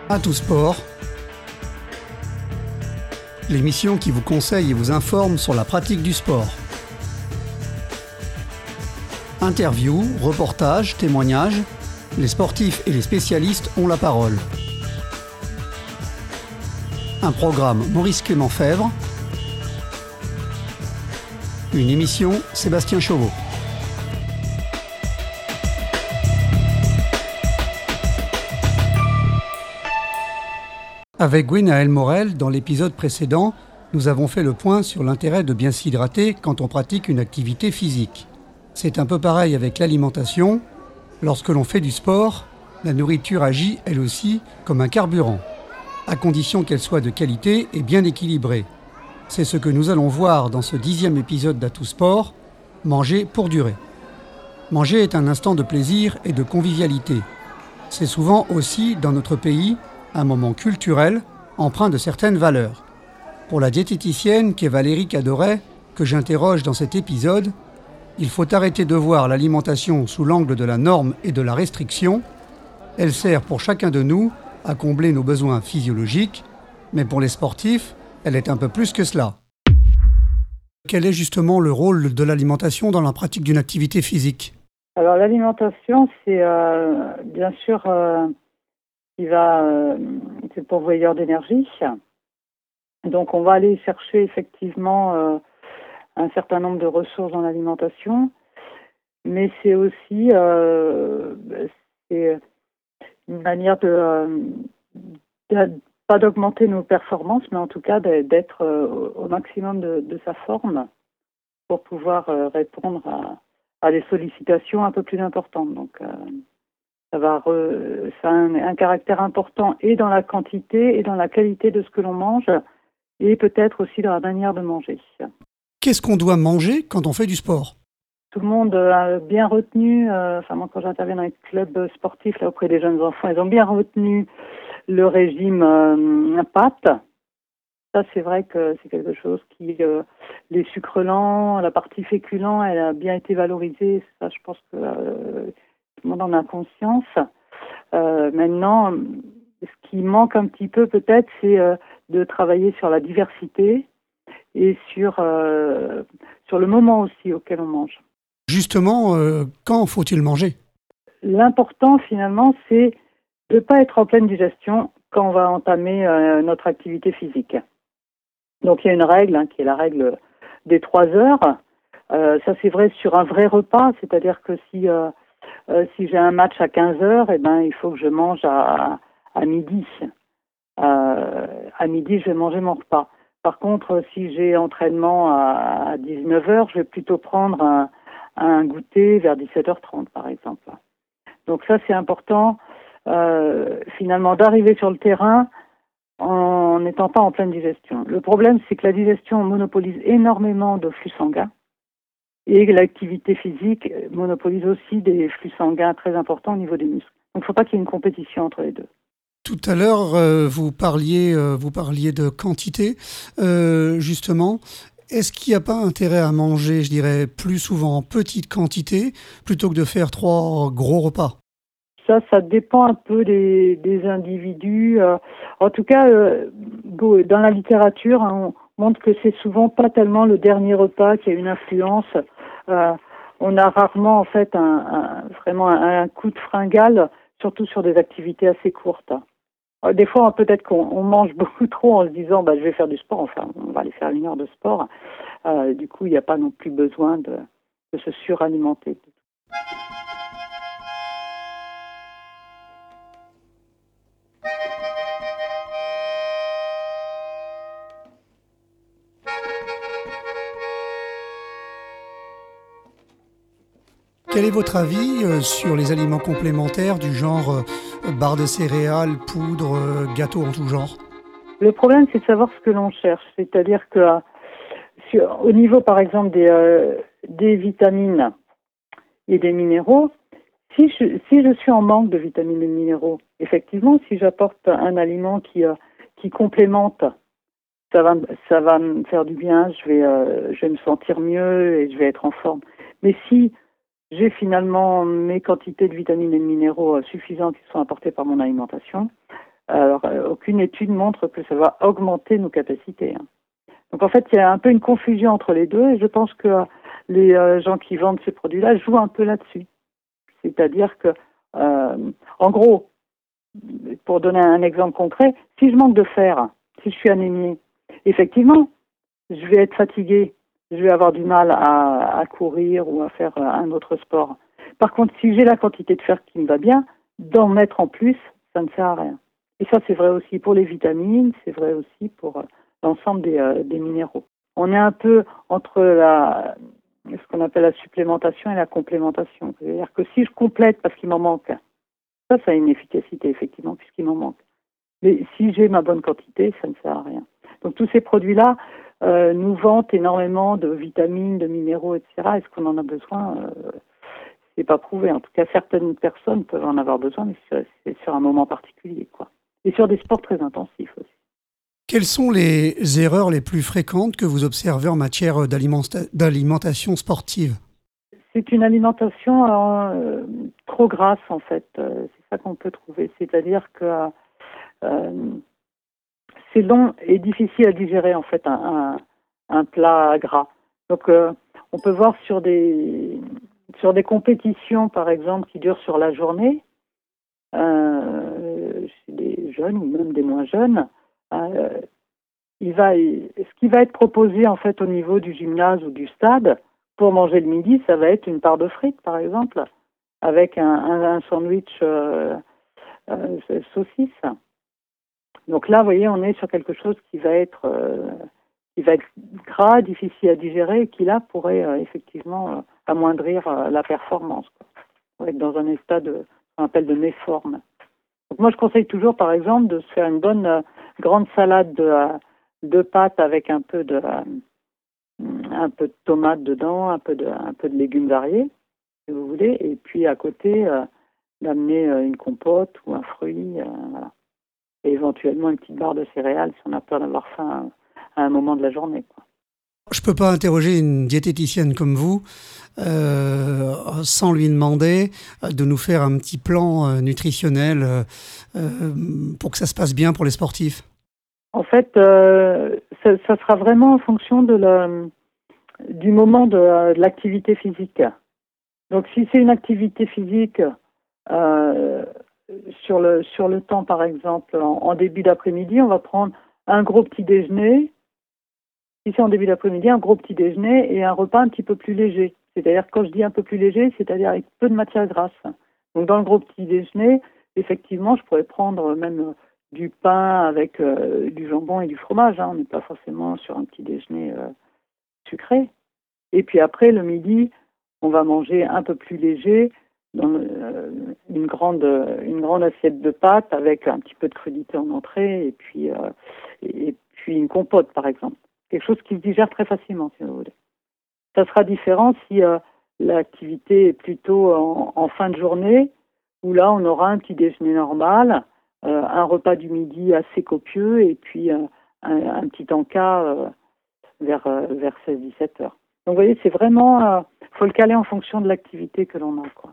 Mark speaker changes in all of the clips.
Speaker 1: À tout sport, l'émission qui vous conseille et vous informe sur la pratique du sport. Interviews, reportages, témoignages, les sportifs et les spécialistes ont la parole. Un programme Maurice Clément Fèvre. Une émission Sébastien Chauveau. Avec Gwenaëlle Morel, dans l'épisode précédent, nous avons fait le point sur l'intérêt de bien s'hydrater quand on pratique une activité physique. C'est un peu pareil avec l'alimentation. Lorsque l'on fait du sport, la nourriture agit elle aussi comme un carburant, à condition qu'elle soit de qualité et bien équilibrée. C'est ce que nous allons voir dans ce 10e épisode d'Atout Sport, Manger pour durer. Manger est un instant de plaisir et de convivialité. C'est souvent aussi, dans notre pays, un moment culturel empreint de certaines valeurs. Pour la diététicienne qu'est Valérie Cadoret, que j'interroge dans cet épisode, il faut arrêter de voir l'alimentation sous l'angle de la norme et de la restriction. Elle sert pour chacun de nous à combler nos besoins physiologiques, mais pour les sportifs, elle est un peu plus que cela. Quel est justement le rôle de l'alimentation dans la pratique d'une activité physique ?
Speaker 2: Alors l'alimentation, c'est bien sûr c'est pourvoyeur d'énergie. Donc on va aller chercher effectivement un certain nombre de ressources dans l'alimentation, mais c'est aussi c'est une manière pas d'augmenter nos performances, mais en tout cas d'être au maximum de sa forme pour pouvoir répondre à des sollicitations un peu plus importantes. Donc ça a un caractère important et dans la quantité et dans la qualité de ce que l'on mange, et peut-être aussi dans la manière de manger.
Speaker 1: Qu'est-ce qu'on doit manger quand on fait du sport ?
Speaker 2: Tout le monde a bien retenu, moi quand j'interviens dans les clubs sportifs là, auprès des jeunes enfants, ils ont bien retenu le régime pâtes. Ça, c'est vrai que c'est quelque chose qui, les sucres lents, la partie féculent, elle a bien été valorisée. Ça, je pense que tout le monde en a conscience. Maintenant, ce qui manque un petit peu peut-être, c'est de travailler sur la diversité et sur le moment aussi auquel on mange.
Speaker 1: Justement, quand faut-il manger ?
Speaker 2: L'important, finalement, c'est de ne pas être en pleine digestion quand on va entamer notre activité physique. Donc, il y a une règle qui est la règle des 3 heures. Ça, c'est vrai sur un vrai repas, c'est-à-dire que si j'ai un match à 15 heures, il faut que je mange à midi. À midi, je vais manger mon repas. Par contre, si j'ai entraînement à 19 heures, je vais plutôt prendre un goûter vers 17h30, par exemple. Donc ça, c'est important, finalement, d'arriver sur le terrain en n'étant pas en pleine digestion. Le problème, c'est que la digestion monopolise énormément de flux sanguins et l'activité physique monopolise aussi des flux sanguins très importants au niveau des muscles. Donc il ne faut pas qu'il y ait une compétition entre les deux.
Speaker 1: Tout à l'heure, vous parliez de quantité, justement. Est-ce qu'il n'y a pas intérêt à manger, je dirais, plus souvent en petite quantité, plutôt que de faire 3 gros repas ?
Speaker 2: Ça dépend un peu des individus. En tout cas, dans la littérature, on montre que c'est souvent pas tellement le dernier repas qui a une influence. On a rarement, en fait, vraiment un coup de fringale, surtout sur des activités assez courtes. Des fois, peut-être qu'on mange beaucoup trop en se disant je vais faire du sport, enfin, on va aller faire 1 heure de sport. Du coup, il n'y a pas non plus besoin de se suralimenter.
Speaker 1: Quel est votre avis sur les aliments complémentaires du genre barres de céréales, poudre, gâteaux en tout genre ?
Speaker 2: Le problème, c'est de savoir ce que l'on cherche. C'est-à-dire que au niveau, par exemple, des vitamines et des minéraux, si je suis en manque de vitamines et de minéraux, effectivement, si j'apporte un aliment qui complémente, ça va me faire du bien, je vais me sentir mieux et je vais être en forme. Mais si j'ai finalement mes quantités de vitamines et de minéraux suffisantes qui sont apportées par mon alimentation, Alors, aucune étude montre que ça va augmenter nos capacités. Donc en fait, il y a un peu une confusion entre les deux et je pense que les gens qui vendent ces produits-là jouent un peu là-dessus. C'est-à-dire que, en gros, pour donner un exemple concret, si je manque de fer, si je suis anémiée, effectivement, je vais être fatiguée, je vais avoir du mal à courir ou à faire un autre sport. Par contre, si j'ai la quantité de fer qui me va bien, d'en mettre en plus, ça ne sert à rien. Et ça, c'est vrai aussi pour les vitamines, c'est vrai aussi pour l'ensemble des minéraux. On est un peu entre ce qu'on appelle la supplémentation et la complémentation. C'est-à-dire que si je complète parce qu'il m'en manque, ça a une efficacité, effectivement, puisqu'il m'en manque. Mais si j'ai ma bonne quantité, ça ne sert à rien. Donc tous ces produits-là nous vantent énormément de vitamines, de minéraux, etc. Est-ce qu'on en a besoin c'est pas prouvé. En tout cas, certaines personnes peuvent en avoir besoin, mais c'est sur un moment particulier, quoi. Et sur des sports très intensifs aussi.
Speaker 1: Quelles sont les erreurs les plus fréquentes que vous observez en matière d'alimentation sportive ?
Speaker 2: C'est une alimentation trop grasse, en fait. C'est ça qu'on peut trouver. C'est-à-dire que c'est long et difficile à digérer, en fait, un plat gras. Donc, on peut voir sur des compétitions, par exemple, qui durent sur la journée, chez des jeunes ou même des moins jeunes, ce qui va être proposé en fait au niveau du gymnase ou du stade pour manger le midi, ça va être une part de frites, par exemple, avec un sandwich saucisse. Donc là, vous voyez, on est sur quelque chose qui va être gras, difficile à digérer, et qui là pourrait effectivement amoindrir la performance, quoi. On va être dans un état qu'on appelle de méforme. Donc moi, je conseille toujours, par exemple, de se faire une bonne grande salade de pâtes avec un peu de tomates dedans, un peu de légumes variés, si vous voulez, et puis à côté, d'amener une compote ou un fruit, voilà. Et éventuellement une petite barre de céréales si on a peur d'avoir faim à un moment de la journée, quoi.
Speaker 1: Je peux pas interroger une diététicienne comme vous sans lui demander de nous faire un petit plan nutritionnel pour que ça se passe bien pour les sportifs.
Speaker 2: En fait, ça sera vraiment en fonction du moment de l'activité physique. Donc, si c'est une activité physique sur le temps, par exemple, en début d'après-midi, on va prendre un gros petit déjeuner. Si c'est en début d'après-midi, un gros petit déjeuner et un repas un petit peu plus léger. C'est-à-dire, quand je dis un peu plus léger, c'est-à-dire avec peu de matière grasse. Donc, dans le gros petit déjeuner, effectivement, je pourrais prendre même du pain avec du jambon et du fromage. On n'est pas forcément sur un petit déjeuner sucré. Et puis après, le midi, on va manger un peu plus léger, dans une grande assiette de pâtes avec un petit peu de crudité en entrée et puis une compote, par exemple. Quelque chose qui se digère très facilement, si vous voulez. Ça sera différent si l'activité est plutôt en fin de journée, où là, on aura un petit déjeuner normal, un repas du midi assez copieux, et puis un petit encas vers 16-17 heures. Donc, vous voyez, c'est vraiment... faut le caler en fonction de l'activité que l'on a, quoi.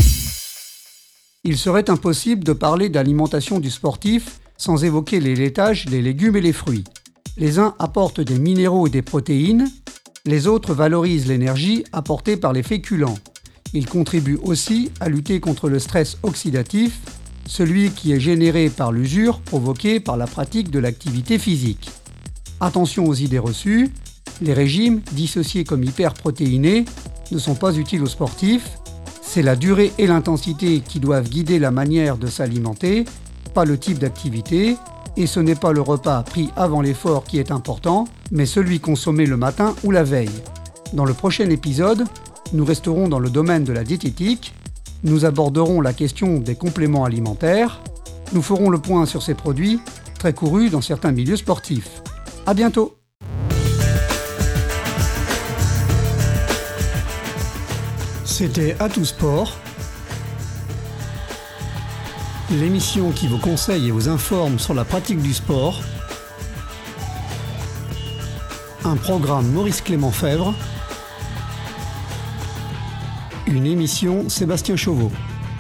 Speaker 1: Il serait impossible de parler d'alimentation du sportif sans évoquer les laitages, les légumes et les fruits. Les uns apportent des minéraux et des protéines, les autres valorisent l'énergie apportée par les féculents. Ils contribuent aussi à lutter contre le stress oxydatif, celui qui est généré par l'usure provoquée par la pratique de l'activité physique. Attention aux idées reçues, les régimes, dissociés comme hyperprotéinés, ne sont pas utiles aux sportifs. C'est la durée et l'intensité qui doivent guider la manière de s'alimenter, pas le type d'activité. Et ce n'est pas le repas pris avant l'effort qui est important, mais celui consommé le matin ou la veille. Dans le prochain épisode, nous resterons dans le domaine de la diététique. Nous aborderons la question des compléments alimentaires. Nous ferons le point sur ces produits, très courus dans certains milieux sportifs. À bientôt! C'était Atout Sport, l'émission qui vous conseille et vous informe sur la pratique du sport. Un programme Maurice Clément Fèvre. Une émission Sébastien Chauveau.